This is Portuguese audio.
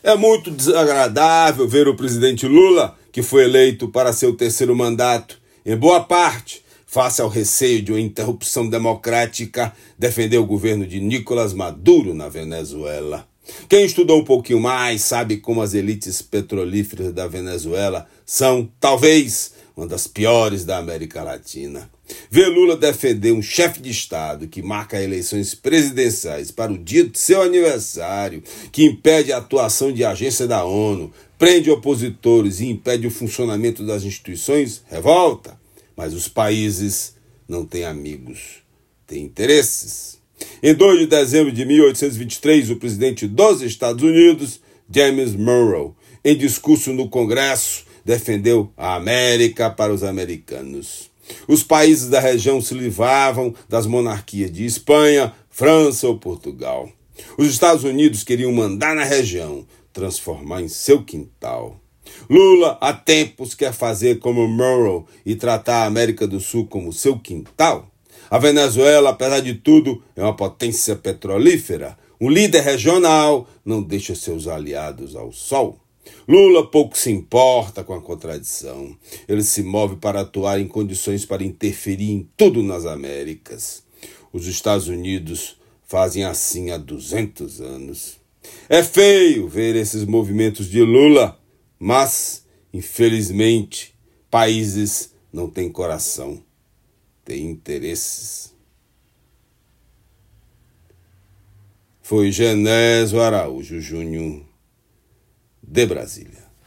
É muito desagradável ver o presidente Lula, que foi eleito para seu terceiro mandato, em boa parte, face ao receio de uma interrupção democrática, defender o governo de Nicolás Maduro na Venezuela. Quem estudou um pouquinho mais sabe como as elites petrolíferas da Venezuela são, talvez, uma das piores da América Latina. Ver Lula defender um chefe de Estado que marca eleições presidenciais para o dia de seu aniversário, que impede a atuação de agência da ONU, prende opositores e impede o funcionamento das instituições, revolta. Mas os países não têm amigos, têm interesses. Em 2 de dezembro de 1823, o presidente dos Estados Unidos, James Monroe, em discurso no Congresso, defendeu a América para os americanos. Os países da região se livravam das monarquias de Espanha, França ou Portugal. Os Estados Unidos queriam mandar na região, transformar em seu quintal. Lula, há tempos, quer fazer como Monroe e tratar a América do Sul como seu quintal. A Venezuela, apesar de tudo, é uma potência petrolífera. Um líder regional não deixa seus aliados ao sol. Lula pouco se importa com a contradição. Ele se move para atuar em condições para interferir em tudo nas Américas. Os Estados Unidos fazem assim há 200 anos. É feio ver esses movimentos de Lula, mas, infelizmente, países não têm coração, têm interesses. Foi Genésio Araújo Júnior, de Brasília.